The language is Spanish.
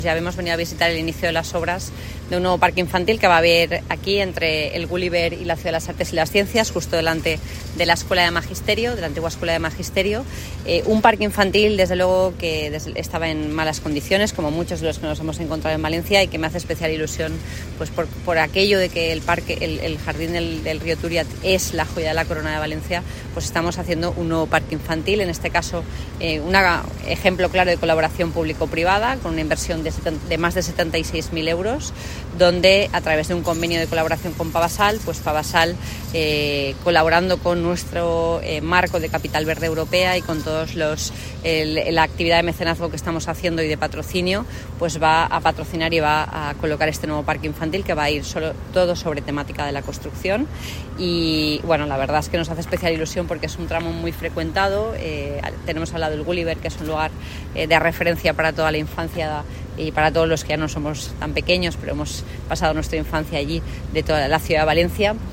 Ya hemos venido a visitar el inicio de las obras de un nuevo parque infantil que va a haber aquí entre el Gulliver y la Ciudad de las Artes y las Ciencias, justo delante de la Escuela de Magisterio, de la antigua Escuela de Magisterio. Un parque infantil, desde luego, que estaba en malas condiciones, como muchos de los que nos hemos encontrado en Valencia, y que me hace especial ilusión pues por aquello de que el parque, el jardín del río Turia es la joya de la corona de Valencia. Pues estamos haciendo un nuevo parque infantil, en este caso un ejemplo claro de colaboración público-privada, con una inversión de más de 76.000 euros, donde a través de un convenio de colaboración con Pavasal, pues Pavasal, colaborando con nuestro marco de Capital Verde Europea y con todos la actividad de mecenazgo que estamos haciendo y de patrocinio, pues va a patrocinar y va a colocar este nuevo parque infantil, que va a ir todo sobre temática de la construcción. Y bueno, la verdad es que nos hace especial ilusión porque es un tramo muy frecuentado. Tenemos al lado el Gulliver, que es un lugar de referencia para toda la infancia y para todos los que ya no somos tan pequeños, pero hemos pasado nuestra infancia allí, de toda la ciudad de Valencia.